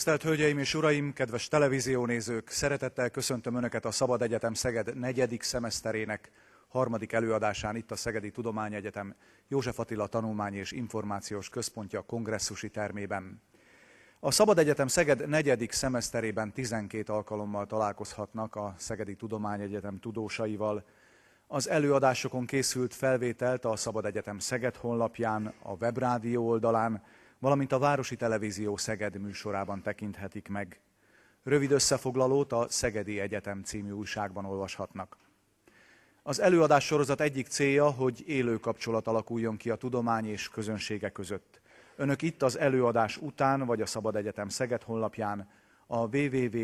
Tisztelt Hölgyeim és Uraim, kedves televíziónézők! Szeretettel köszöntöm Önöket a Szabad Egyetem Szeged 4. szemeszterének 3. előadásán itt a Szegedi Tudományegyetem József Attila Tanulmányi és Információs Központja kongresszusi termében. A Szabad Egyetem Szeged 4. szemeszterében 12 alkalommal találkozhatnak a Szegedi Tudományegyetem tudósaival. Az előadásokon készült felvételt a Szabad Egyetem Szeged honlapján, a Webrádió oldalán, valamint a Városi Televízió Szeged műsorában tekinthetik meg. Rövid összefoglalót a Szegedi Egyetem című újságban olvashatnak. Az előadás sorozat egyik célja, hogy élő kapcsolat alakuljon ki a tudomány és közönsége között. Önök itt az előadás után, vagy a Szabad Egyetem Szeged honlapján, a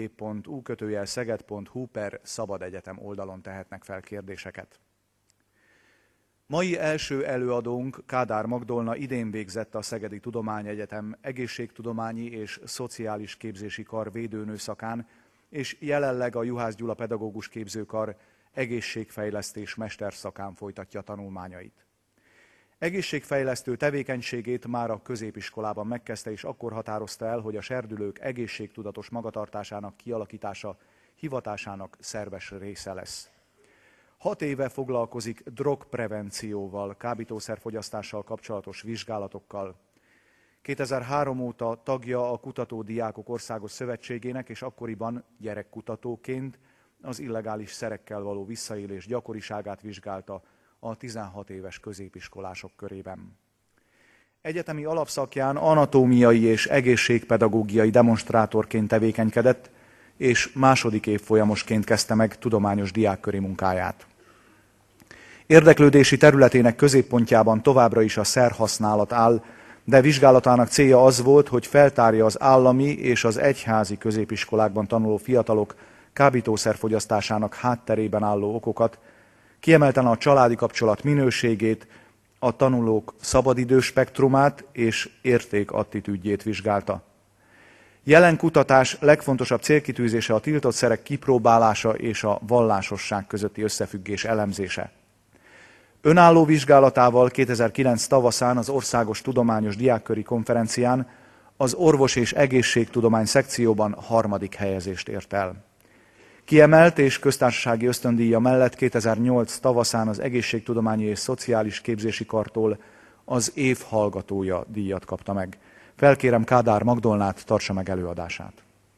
www.u-szeged.hu/Szabad Egyetem oldalon tehetnek fel kérdéseket. Mai első előadónk Kádár Magdolna idén végzett a Szegedi Tudományegyetem Egészségtudományi és Szociális Képzési Kar védőnőszakán, és jelenleg a Juhász Gyula Pedagógus Képzőkar egészségfejlesztés mesterszakán folytatja tanulmányait. Egészségfejlesztő tevékenységét már a középiskolában megkezdte, és akkor határozta el, hogy a serdülők egészségtudatos magatartásának kialakítása hivatásának szerves része lesz. 6 éve foglalkozik drogprevencióval, kábítószerfogyasztással kapcsolatos vizsgálatokkal. 2003 óta tagja a Kutatódiákok Országos Szövetségének, és akkoriban gyerekkutatóként az illegális szerekkel való visszaélés gyakoriságát vizsgálta a 16 éves középiskolások körében. Egyetemi alapszakján anatómiai és egészségpedagógiai demonstrátorként tevékenykedett, és második évfolyamosként kezdte meg tudományos diákköri munkáját. Érdeklődési területének középpontjában továbbra is a szerhasználat áll, de vizsgálatának célja az volt, hogy feltárja az állami és az egyházi középiskolákban tanuló fiatalok kábítószerfogyasztásának hátterében álló okokat, kiemelten a családi kapcsolat minőségét, a tanulók szabadidőspektrumát és értékattitűdjét vizsgálta. Jelen kutatás legfontosabb célkitűzése a tiltott szerek kipróbálása és a vallásosság közötti összefüggés elemzése. Önálló vizsgálatával 2009 tavaszán az Országos Tudományos Diákköri Konferencián az orvos- és egészségtudomány szekcióban 3. helyezést ért el. Kiemelt és köztársasági ösztöndíja mellett 2008 tavaszán az Egészségtudományi és Szociális Képzési Kartól az év hallgatója díjat kapta meg. Felkérem Kádár Magdolnát, tartsa meg előadását.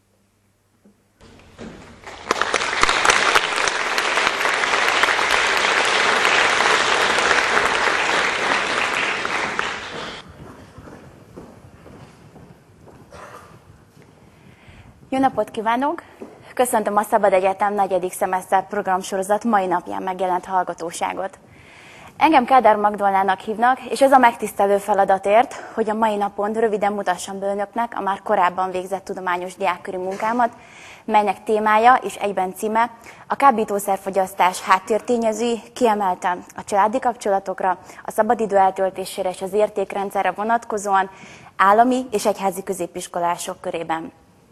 Jó napot kívánok! Köszöntöm a Szabad Egyetem 4. szemeszter programsorozat mai napján megjelent hallgatóságot. Engem Kádár Magdolnának hívnak, és ez a megtisztelő feladatért, hogy a mai napon röviden mutassam be önöknek a már korábban végzett tudományos diákköri munkámat, melynek témája és egyben címe a kábítószerfogyasztás háttértényezői, kiemelten a családi kapcsolatokra, a szabadidő eltöltésére és az értékrendszerre vonatkozóan állami és egyházi középiskolások körében.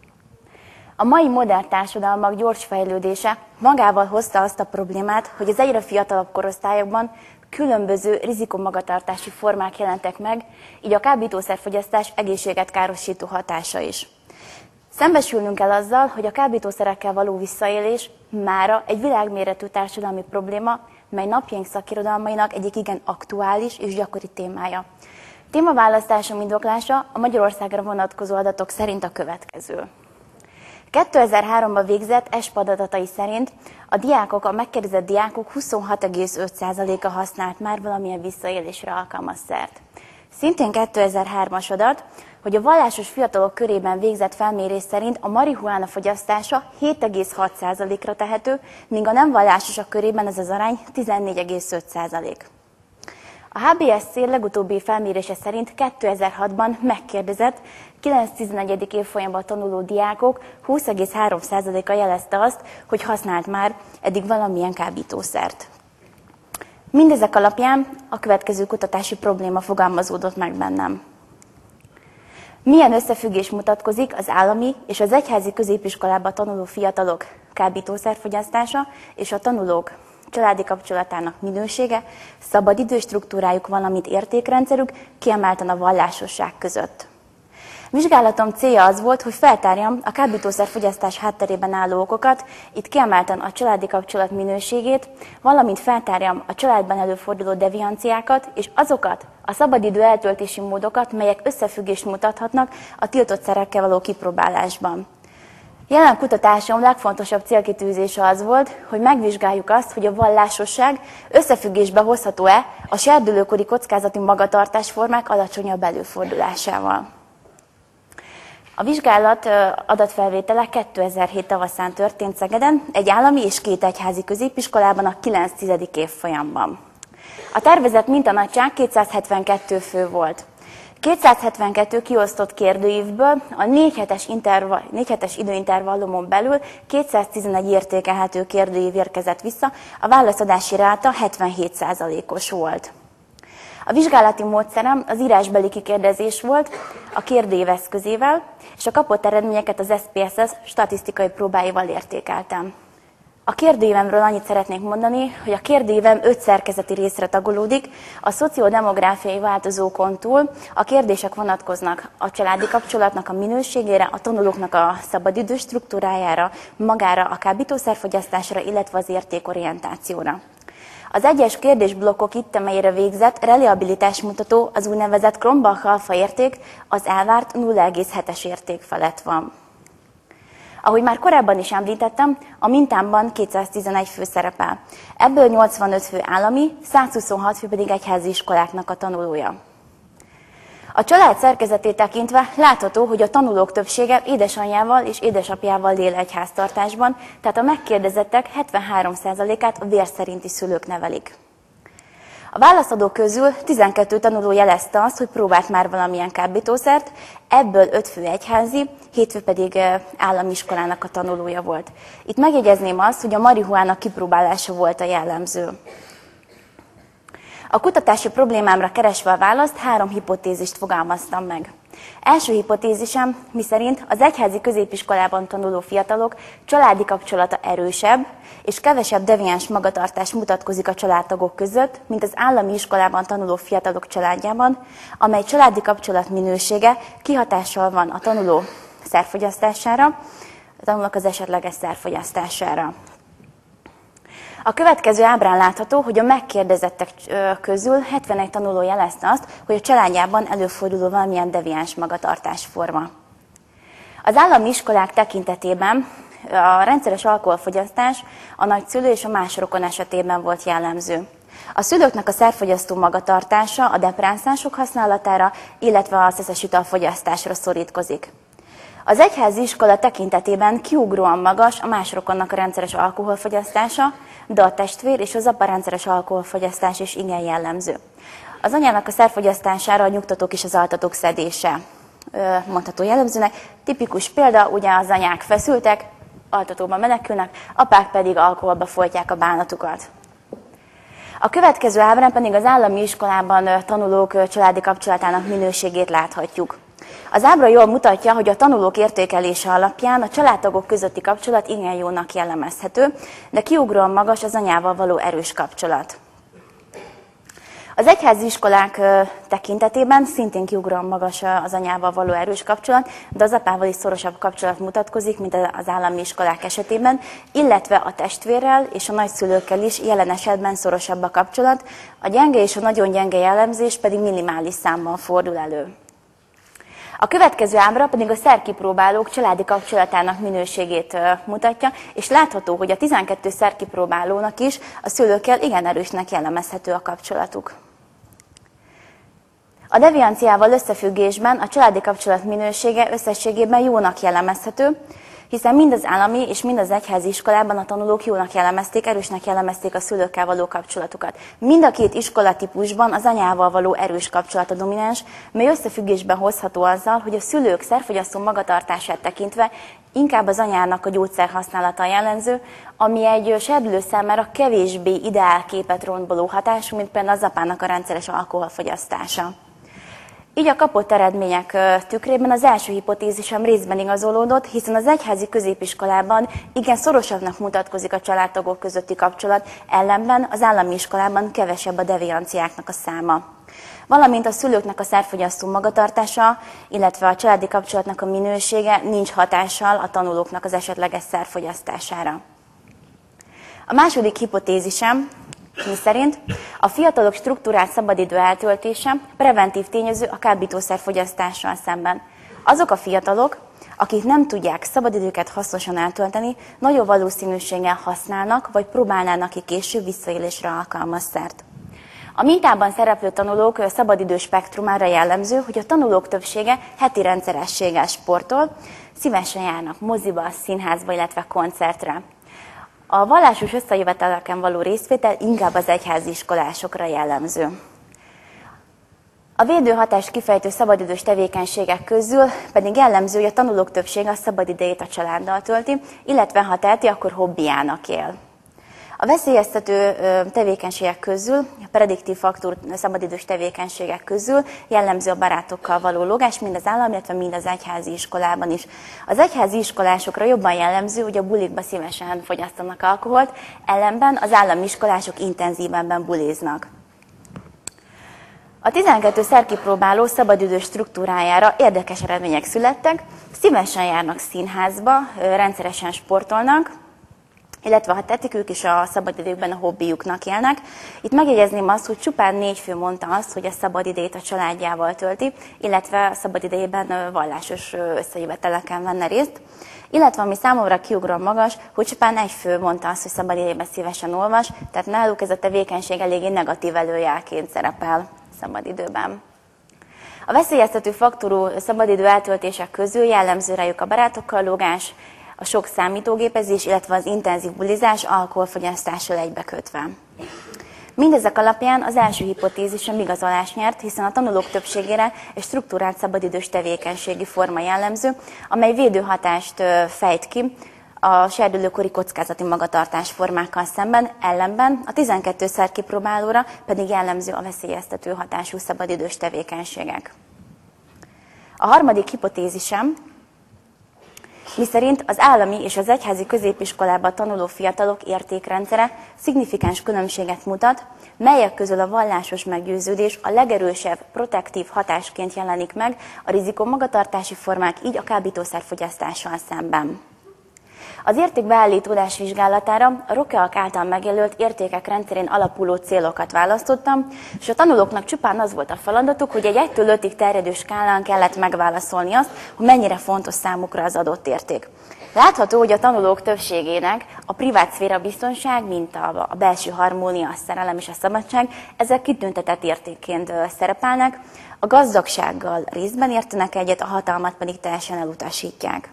A mai modern társadalmak gyors fejlődése magával hozta azt a problémát, hogy az egyre fiatalabb korosztályokban különböző rizikomagatartási formák jelentek meg, így a kábítószerfogyasztás egészséget károsító hatása is. Szembesülnünk kell azzal, hogy a kábítószerekkel való visszaélés mára egy világméretű társadalmi probléma, mely napjaink szakirodalmainak egyik igen aktuális és gyakori témája. Témaválasztásom indoklása a Magyarországra vonatkozó adatok szerint a következő. 2003-ban végzett ESPAD adatai szerint a megkérdezett diákok 26,5%-a használt már valamilyen visszaélésre alkalmas szert. Szintén 2003-as adat, hogy a vallásos fiatalok körében végzett felmérés szerint a marihuána fogyasztása 7,6%-ra tehető, míg a nem vallásosok körében ez az arány 14,5%. A HBSC legutóbbi felmérése szerint 2006-ban megkérdezett 9-11. évfolyamban tanuló diákok 20,3%-a jelezte azt, hogy használt már eddig valamilyen kábítószert. Mindezek alapján a következő kutatási probléma fogalmazódott meg bennem. Milyen összefüggés mutatkozik az állami és az egyházi középiskolában tanuló fiatalok kábítószerfogyasztása és a tanulók családi kapcsolatának minősége, szabadidő struktúrájuk, valamint értékrendszerük, kiemelten a vallásosság között. Vizsgálatom célja az volt, hogy feltárjam a kábítószerfogyasztás hátterében álló okokat, itt kiemelten a családi kapcsolat minőségét, valamint feltárjam a családban előforduló devianciákat és azokat a szabadidő eltöltési módokat, melyek összefüggést mutathatnak a tiltott szerekkel való kipróbálásban. Jelen kutatásom legfontosabb célkitűzése az volt, hogy megvizsgáljuk azt, hogy a vallásosság összefüggésbe hozható-e a serdülőkori kockázati magatartásformák alacsonyabb előfordulásával. A vizsgálat adatfelvétele 2007 tavaszán történt Szegeden, egy állami és 2 egyházi középiskolában a 9.-10. évfolyamban. A tervezett mintanagyság 272 fő volt. 272 kiosztott kérdőívből a 4 hetes időintervallumon belül 211 értékelhető kérdőív érkezett vissza, a válaszadási ráta 77%-os volt. A vizsgálati módszerem az írásbeli kikérdezés volt a kérdőív eszközével, és a kapott eredményeket az SPSS statisztikai próbáival értékeltem. A kérdőívemről annyit szeretnék mondani, hogy a kérdőívem 5 szerkezeti részre tagolódik, a szociodemográfiai változókon túl a kérdések vonatkoznak a családi kapcsolatnak a minőségére, a tanulóknak a szabadidő struktúrájára, magára a kábítószerfogyasztásra, illetve az értékorientációra. Az egyes kérdésblokkok ittemelyére végzett reliabilitásmutató, az úgynevezett Cronbach alfa érték az elvárt 0,7-es érték felett van. Ahogy már korábban is említettem, a mintámban 211 fő szerepel. Ebből 85 fő állami, 126 fő pedig egyházi iskoláknak a tanulója. A család szerkezetét tekintve látható, hogy a tanulók többsége édesanyjával és édesapjával él egyháztartásban, tehát a megkérdezettek 73%-át a vér szerinti szülők nevelik. A válaszadók közül 12 tanuló jelezte azt, hogy próbált már valamilyen kábítószert, ebből 5 fő egyházi, 7 fő pedig állami iskolának a tanulója volt. Itt megjegyezném azt, hogy a marihuána kipróbálása volt a jellemző. A kutatási problémámra keresve a választ 3 hipotézist fogalmaztam meg. Első hipotézisem, miszerint az egyházi középiskolában tanuló fiatalok családi kapcsolata erősebb, és kevesebb deviáns magatartás mutatkozik a családtagok között, mint az állami iskolában tanuló fiatalok családjában, amely családi kapcsolat minősége kihatással van a tanuló szerfogyasztására, a tanulók az esetleges szerfogyasztására. A következő ábrán látható, hogy a megkérdezettek közül 71 tanuló jelezte azt, hogy a családjában előforduló valamilyen deviáns magatartásforma. Az állami iskolák tekintetében a rendszeres alkoholfogyasztás a nagyszülő és a más rokon esetében volt jellemző. A szülőknek a szerfogyasztó magatartása a depránszások használatára, illetve a szeszes italfogyasztásra szorítkozik. Az egyházi iskola tekintetében kiugróan magas a más rokonnak a rendszeres alkoholfogyasztása, de a testvér és az apa rendszeres alkoholfogyasztás is igen jellemző. Az anyának a szerfogyasztására a nyugtatók és az altatók szedése mondható jellemzőnek. Tipikus példa, ugye az anyák feszültek, altatóban menekülnek, apák pedig alkoholba folytják a bánatukat. A következő ábrán pedig az állami iskolában tanulók családi kapcsolatának minőségét láthatjuk. Az ábra jól mutatja, hogy a tanulók értékelése alapján a családtagok közötti kapcsolat igen jónak jellemezhető, de kiugróan magas az anyával való erős kapcsolat. Az egyházi iskolák tekintetében szintén kiugróan magas az anyával való erős kapcsolat, de az apával is szorosabb kapcsolat mutatkozik, mint az állami iskolák esetében, illetve a testvérrel és a nagyszülőkkel is jelen esetben szorosabb a kapcsolat, a gyenge és a nagyon gyenge jellemzés pedig minimális számban fordul elő. A következő ábra pedig a szerkipróbálók családi kapcsolatának minőségét mutatja, és látható, hogy a 12 szerkipróbálónak is a szülőkkel igen erősnek jellemezhető a kapcsolatuk. A devianciával összefüggésben a családi kapcsolat minősége összességében jónak jellemezhető, hiszen mind az állami és mind az egyházi iskolában a tanulók jónak jellemezték, erősnek jellemezték a szülőkkel való kapcsolatukat. Mind a két iskolatípusban az anyával való erős kapcsolat a domináns, mely összefüggésben hozható azzal, hogy a szülők szerfogyasztó magatartását tekintve inkább az anyának a gyógyszerhasználata jellemző, ami egy serdülő számára kevésbé ideálképet romboló hatású, mint például az apának a rendszeres alkoholfogyasztása. Így a kapott eredmények tükrében az első hipotézisem részben igazolódott, hiszen az egyházi középiskolában igen szorosabbnak mutatkozik a családtagok közötti kapcsolat, ellenben az állami iskolában kevesebb a devianciáknak a száma. valamint a szülőknek a szerfogyasztó magatartása, illetve a családi kapcsolatnak a minősége nincs hatással a tanulóknak az esetleges szerfogyasztására. A második hipotézisem, miszerint a fiatalok strukturált szabadidő eltöltése preventív tényező a kábítószerfogyasztással szemben. Azok a fiatalok, akik nem tudják szabadidőket hasznosan eltölteni, nagyobb valószínűséggel használnak, vagy próbálnának ki később visszaélésre alkalmas szert. A mintában szereplő tanulók szabadidő spektrumára jellemző, hogy a tanulók többsége heti rendszerességgel sportol, szívesen járnak moziba, színházba, illetve koncertre. A vallásos összejöveteleken való részvétel inkább az egyházi iskolásokra jellemző. A védőhatást kifejtő szabadidős tevékenységek közül pedig jellemző, hogy a tanulók többsége a szabadidejét a családdal tölti, illetve ha teheti, akkor hobbiának él. A veszélyeztető tevékenységek közül, a prediktív faktor szabadidős tevékenységek közül jellemző a barátokkal való lógás, mind az állam, illetve mind az egyházi iskolában is. Az egyházi iskolásokra jobban jellemző, hogy a bulikba szívesen fogyasztanak alkoholt, ellenben az állami iskolások intenzívebben buliznak. A 12 szerkipróbáló szabadidős struktúrájára érdekes eredmények születtek, szívesen járnak színházba, rendszeresen sportolnak, illetve ha tetik, ők is a szabadidőkben a hobbiuknak élnek. Itt megjegyezném azt, hogy csupán 4 fő mondta azt, hogy a szabadidejét a családjával tölti, illetve a szabadidejében vallásos összejöveteleken venne részt. Illetve ami számomra kiugróan magas, hogy csupán 1 fő mondta azt, hogy szabadidejében szívesen olvas, tehát náluk ez a tevékenység eléggé negatív előjelként szerepel szabadidőben. A veszélyeztető faktorú szabadidő eltöltések közül jellemző rájuk a barátokkal lógás, a sok számítógépezés, illetve az intenzív bulizás alkoholfogyasztással egybekötve. Mindezek alapján az első hipotézisem igazolást nyert, hiszen a tanulók többségére egy struktúrált szabadidős tevékenységi forma jellemző, amely védőhatást fejt ki a serdülőkori kockázati magatartás formákkal szemben, ellenben a 12 szerkipróbálóra pedig jellemző a veszélyeztető hatású szabadidős tevékenységek. A harmadik hipotézisem, miszerint az állami és az egyházi középiskolában tanuló fiatalok értékrendszere szignifikáns különbséget mutat, melyek közül a vallásos meggyőződés a legerősebb protektív hatásként jelenik meg a rizikómagatartási formák, így a kábítószerfogyasztással szemben. Az értékbeállítódás vizsgálatára a Rokeak által megjelölt értékek rendszerén alapuló célokat választottam, és a tanulóknak csupán az volt a feladatuk, hogy egy 1-től 5-ig terjedő skálán kellett megválaszolni azt, hogy mennyire fontos számukra az adott érték. Látható, hogy a tanulók többségének a privát szféra biztonság, mint a belső harmónia, a szerelem és a szabadság, ezek kitüntetett értékként szerepelnek, a gazdagsággal részben értenek egyet, a hatalmat pedig teljesen elutasítják.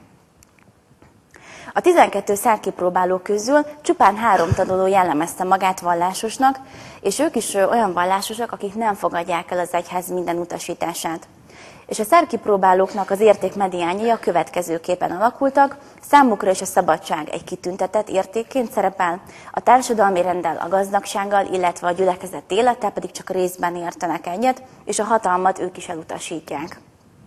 A 12 szerkipróbáló közül csupán 3 tanuló jellemezte magát vallásosnak, és ők is olyan vallásosak, akik nem fogadják el az egyház minden utasítását. És a szerkipróbálóknak az értékmediánjai a következőképpen alakultak, számukra is a szabadság egy kitüntetett értékként szerepel, a társadalmi renddel, a gazdagsággal, illetve a gyülekezet élettel pedig csak részben értenek egyet, és a hatalmat ők is elutasítják.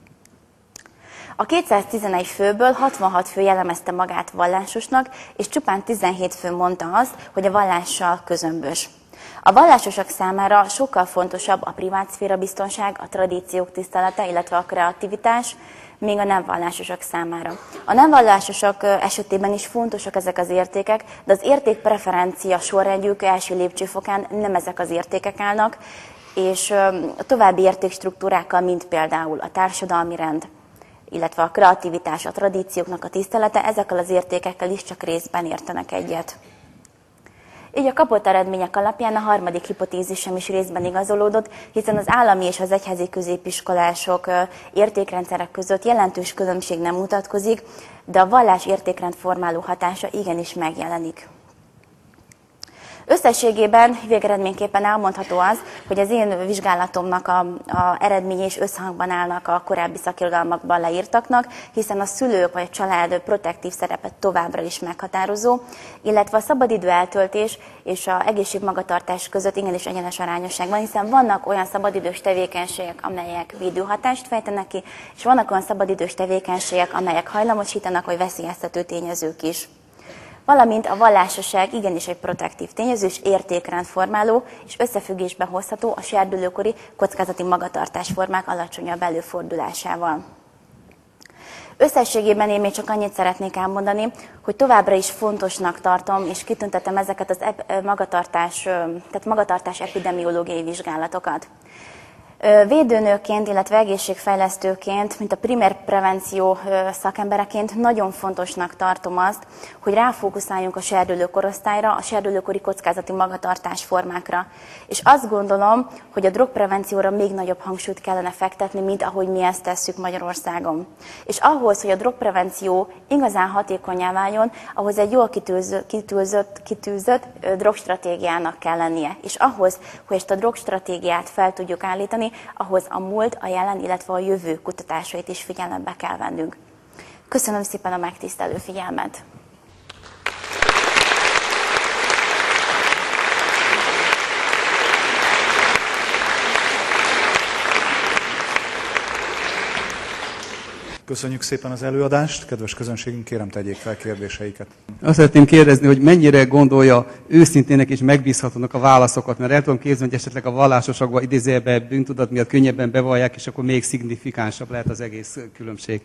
A 211 főből 66 fő jellemezte magát vallásosnak, és csupán 17 fő mondta azt, hogy a vallással közömbös. A vallásosok számára sokkal fontosabb a privátszféra biztonság, a tradíciók tisztelete, illetve a kreativitás, még a nem vallásosok számára. A nem vallásosok esetében is fontosak ezek az értékek, de az értékpreferencia sorrendjük első lépcsőfokán nem ezek az értékek állnak, és a további értékstruktúrákkal, mint például a társadalmi rend, illetve a kreativitás, a tradícióknak a tisztelete, ezekkel az értékekkel is csak részben értenek egyet. Így a kapott eredmények alapján a harmadik hipotézisem is részben igazolódott, hiszen az állami és az egyházi középiskolások értékrendszerek között jelentős különbség nem mutatkozik, de a vallás értékrend formáló hatása igenis megjelenik. Összességében végeredményképpen elmondható az, hogy az én vizsgálatomnak a eredménye is összhangban állnak a korábbi szakirodalmakban leírtaknak, hiszen a szülők vagy a család protektív szerepet továbbra is meghatározó, illetve a szabadidő eltöltés és az egészségmagatartás között igenis egyenes arányosság van, hiszen vannak olyan szabadidős tevékenységek, amelyek védőhatást fejtenek ki, és vannak olyan szabadidős tevékenységek, amelyek hajlamosítanak, vagy veszélyeztető tényezők is. valamint a vallásosság igenis egy protektív tényező és értékrendformáló, és összefüggésbe hozható a serdülőkori kockázati magatartásformák alacsonyabb előfordulásával. Összességében én még csak annyit szeretnék elmondani, hogy továbbra is fontosnak tartom, és kitüntetem ezeket az magatartás epidemiológiai vizsgálatokat. Védőnőként, illetve egészségfejlesztőként, mint a primér prevenció szakembereként nagyon fontosnak tartom azt, hogy ráfókuszáljunk a serdülő korosztályra, a serdülőkori kockázati magatartásformákra. És azt gondolom, hogy a drogprevencióra még nagyobb hangsúlyt kellene fektetni, mint ahogy mi ezt tesszük Magyarországon. És ahhoz, hogy a drogprevenció igazán hatékonnyá váljon, ahhoz egy jól kitűzött drogstratégiának kell lennie. És ahhoz, hogy ezt a drogstratégiát fel tudjuk állítani, ahhoz a múlt, a jelen, illetve a jövő kutatásait is figyelembe kell vennünk. Köszönöm szépen a megtisztelő figyelmet! Köszönjük szépen az előadást, kedves közönségünk, kérem tegyék fel kérdéseiket. Azt szeretném kérdezni, hogy mennyire gondolja őszintének és megbízhatónak a válaszokat, mert el tudom képzelni, hogy esetleg a vallásosakban idézőjelben bűntudat miatt könnyebben bevallják, és akkor még szignifikánsabb lehet az egész különbség.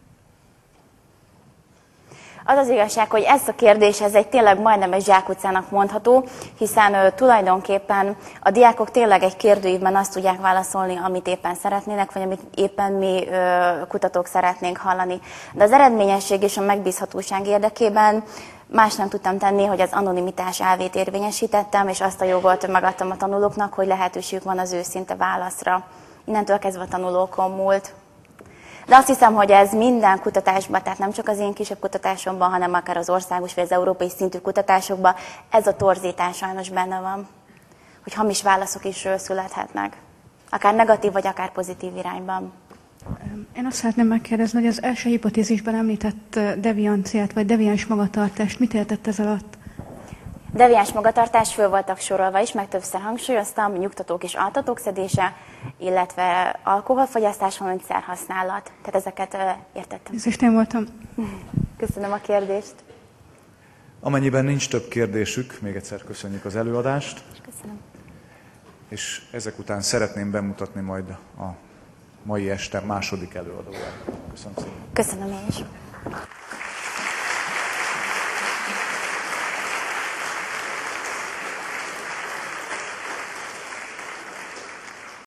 Az az igazság, hogy ez a kérdés, ez egy tényleg majdnem egy zsákutcának mondható, hiszen tulajdonképpen a diákok tényleg egy kérdőívben azt tudják válaszolni, amit éppen szeretnének, vagy amit éppen mi kutatók szeretnénk hallani. De az eredményesség és a megbízhatóság érdekében más nem tudtam tenni, hogy az anonimitás elvét érvényesítettem, és azt a jogot megadtam a tanulóknak, hogy lehetőségük van az őszinte válaszra. Innentől kezdve a tanulókon múlt. De azt hiszem, hogy ez minden kutatásban, tehát nem csak az én kisebb kutatásomban, hanem akár az országos vagy az európai szintű kutatásokban, ez a torzítás sajnos benne van, hogy hamis válaszok is születhetnek, akár negatív vagy akár pozitív irányban. Én azt szeretném megkérdezni, hogy az első hipotézisben említett devianciát vagy deviáns magatartást mit értett ez alatt? Deviáns magatartás föl voltak sorolva is, meg többször hangsúlyoztam, nyugtatók és altatók szedése, illetve alkoholfogyasztás, valamint szerhasználat. Tehát ezeket értettem. Ezt én voltam. Köszönöm a kérdést. Amennyiben nincs több kérdésük, még egyszer köszönjük az előadást. Köszönöm. És ezek után szeretném bemutatni majd a mai este második előadóját. Köszönöm szépen. Köszönöm én is.